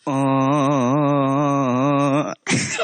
آه.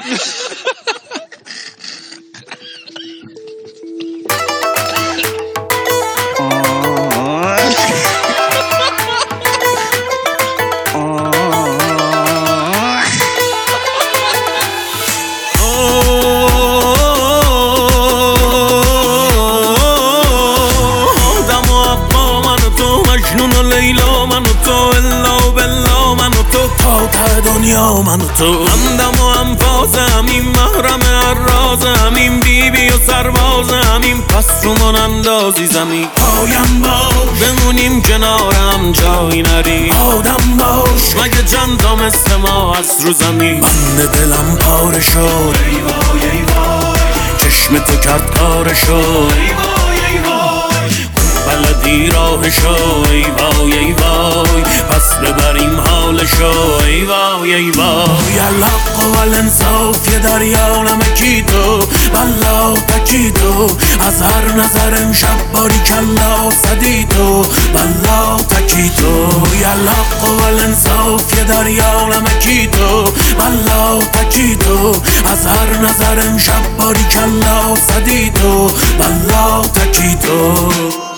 دنیا من و تو همدم و انفاس همین محرم الراز همین بیبی و سرباز همین پس رو من اندازی زمین پایم باش بمونیم کنارم جایی نری آدم باش مگه چند مثل ما از رو زمین بند دلم پاره شد ای وای ای وای چشم تو کرد کار شد ای وای ای وای بلدی راهشو ای وای ای وای پس ببریم حالشو ای وای ای وای الحق و الانصاف یه دریا نمکی تو بلا تکی تو از هر نظر امشب باری کلا صدی تو بلا تکی تو الحق و الانصاف یه دریا نمکی تو بلا تکی تو از هر نظر امشب باری کلا صدی تو بلا تکی تو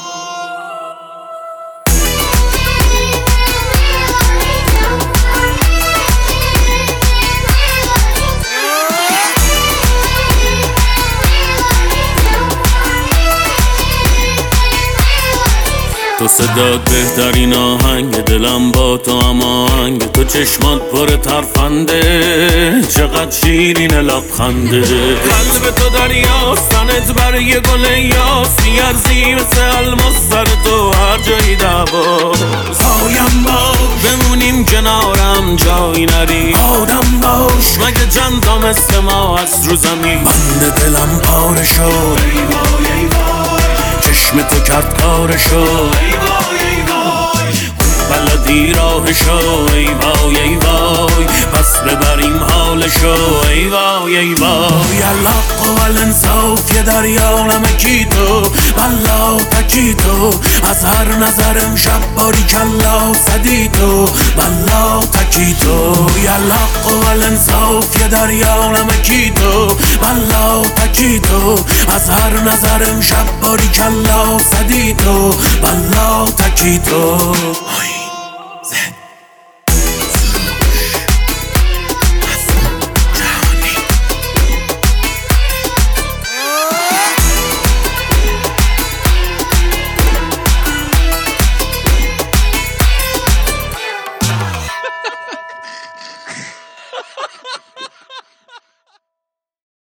تو صدات بهترین آهنگ دلم با تو هم آهنگ تو چشمات پر ترفنده چقدر شیرین لبخنده قلب تو دریاست تنت برای گل یاسی ارزی مثل الماس سر تو هر جایی دعواست پایم باش بمونیم کنارم جایی نری آدم باش مگه چند تا مثل ما از رو زمین بند دلم پاره شد ای وای ای وای چشم تو کرد کار شد ای وای ای وای بلدی راهشو ای وای ای وای پس ببریم حالشو ای وای ای وای الحق و الانصاف یه دریا نمکی تو بلا تکی تو از هر نظر امشب باری کلا صدی تو بلا تکی تو الحق و الانصاف یه دریا نمکی تو بلا تکی تو از هر نظر امشب باری کلا صدی تو بلا تکی تو